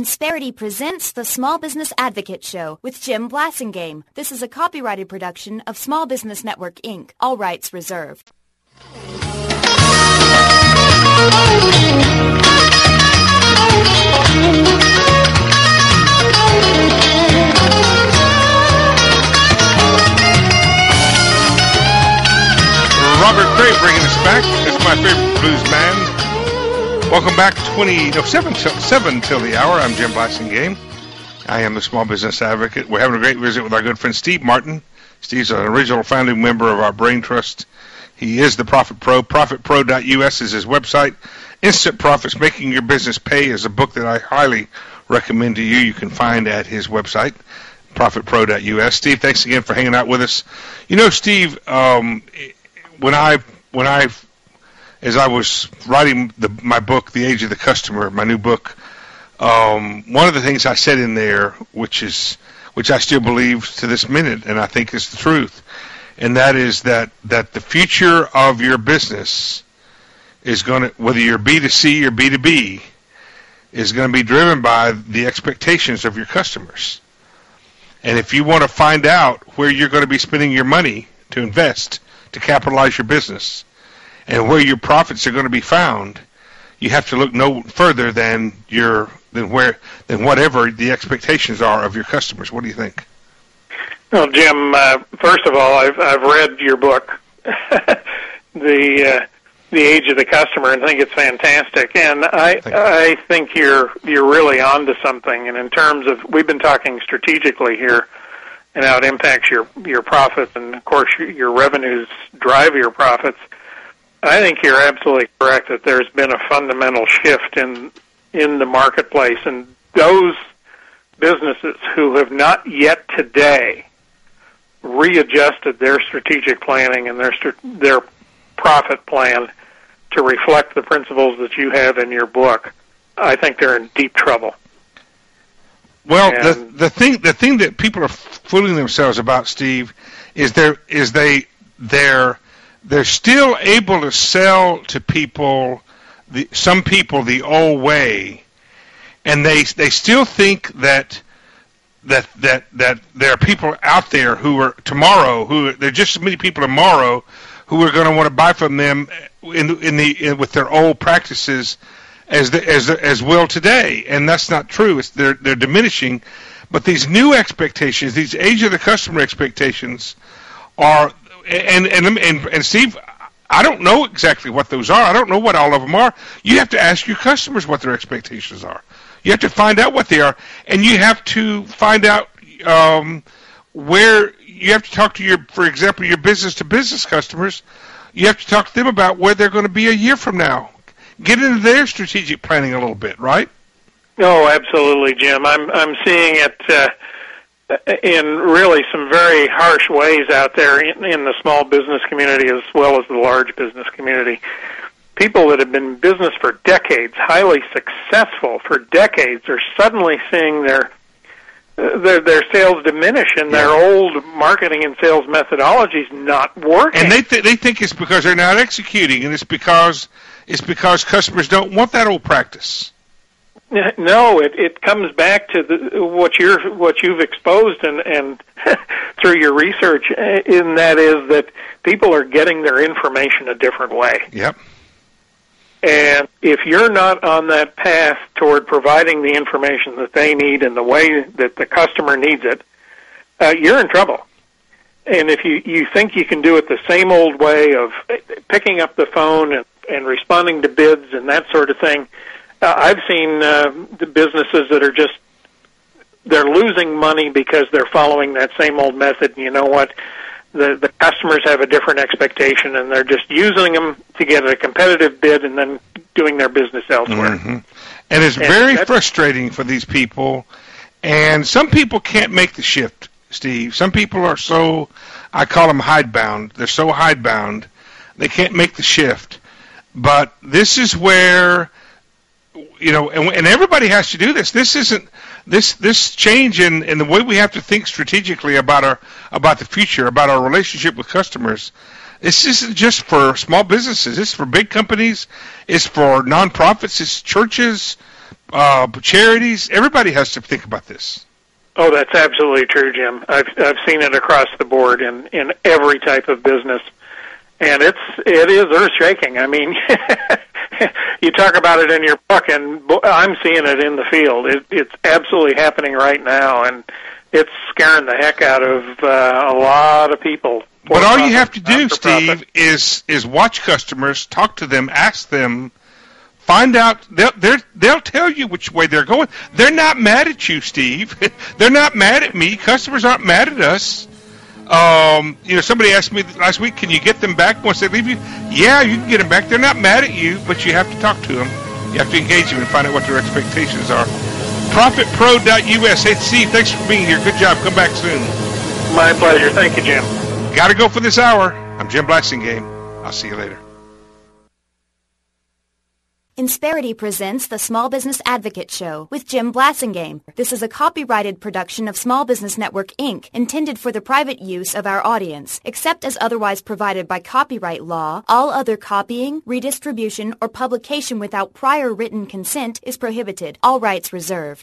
Insperity presents the Small Business Advocate Show with Jim Blasingame. This is a copyrighted production of Small Business Network, Inc., all rights reserved. Robert Cray bringing us back. It's my favorite blues band. Welcome back, 7 till the hour. I'm Jim Blasingame. I am the Small Business Advocate. We're having a great visit with our good friend Steve Martin. Steve's an original founding member of our Brain Trust. He is the Profit Pro. ProfitPro.us is his website. Instant Profits, Making Your Business Pay is a book that I highly recommend to you. You can find at his website, ProfitPro.us. Steve, thanks again for hanging out with us. You know, Steve, as I was writing my book, The Age of the Customer, my new book, one of the things I said in there, which I still believe to this minute, and I think is the truth, and that is that the future of your business is going to, whether you're B2C or B2B, is going to be driven by the expectations of your customers. And if you want to find out where you're going to be spending your money to invest, to capitalize your business, and where your profits are going to be found, you have to look no further than whatever the expectations are of your customers. What do you think? Well, Jim, first of all, I've read your book, the Age of the Customer, and I think it's fantastic. And I think you're really onto something. And in terms of, we've been talking strategically here, and how it impacts your profits, and of course your revenues drive your profits. I think you're absolutely correct that there's been a fundamental shift in the marketplace, and those businesses who have not yet today readjusted their strategic planning and their profit plan to reflect the principles that you have in your book, I think they're in deep trouble. Well, the thing that people are fooling themselves about, Steve, is they're still able to sell to people, some people, the old way, and they still think that there are people out there there are just as many people tomorrow who are going to want to buy from them with their old practices as well today, and that's not true. They're diminishing, but these new expectations, these age of the customer expectations, are. And Steve, I don't know exactly what those are. I don't know what all of them are. You have to ask your customers what their expectations are. You have to find out what they are, and you have to find out where you have to talk to for example, your business-to-business customers. You have to talk to them about where they're going to be a year from now. Get into their strategic planning a little bit, right? Oh, absolutely, Jim. I'm seeing it in really some very harsh ways out there in the small business community as well as the large business community. People that have been in business for decades, highly successful for decades, are suddenly seeing their sales diminish, and their old marketing and sales methodologies not working. And they think it's because they're not executing, and it's because customers don't want that old practice. No, it comes back to what you've exposed and through your research, and that is that people are getting their information a different way. Yep. And if you're not on that path toward providing the information that they need in the way that the customer needs it, you're in trouble. And if you think you can do it the same old way of picking up the phone and responding to bids and that sort of thing, I've seen the businesses that are they're losing money because they're following that same old method. And you know what? The customers have a different expectation, and they're just using them to get a competitive bid and then doing their business elsewhere. Mm-hmm. And it's very frustrating for these people. And some people can't make the shift, Steve. Some people are I call them hidebound. They're so hidebound, they can't make the shift. But this is where, and everybody has to do this. This isn't this change in the way we have to think strategically about the future, about our relationship with customers. This isn't just for small businesses. It's for big companies. It's for nonprofits. It's churches. charities. Everybody has to think about this. Oh, that's absolutely true, Jim. I've seen it across the board in every type of business, and it is earth-shaking. I mean, you talk about it in your book, and I'm seeing it in the field. It's absolutely happening right now, and it's scaring the heck out of a lot of people. But all you have to do, Steve, is watch customers, talk to them, ask them. Find out. They'll tell you which way they're going. They're not mad at you, Steve. They're not mad at me. Customers aren't mad at us. Somebody asked me last week, can you get them back once they leave you? Yeah, you can get them back. They're not mad at you, but you have to talk to them. You have to engage them and find out what their expectations are. ProfitPro.us. Hey, Steve, thanks for being here. Good job. Come back soon. My pleasure. Thank you, Jim. Got to go for this hour. I'm Jim Blasingame. I'll see you later. Insperity presents the Small Business Advocate Show with Jim Blasingame. This is a copyrighted production of Small Business Network, Inc., intended for the private use of our audience. Except as otherwise provided by copyright law, all other copying, redistribution, or publication without prior written consent is prohibited. All rights reserved.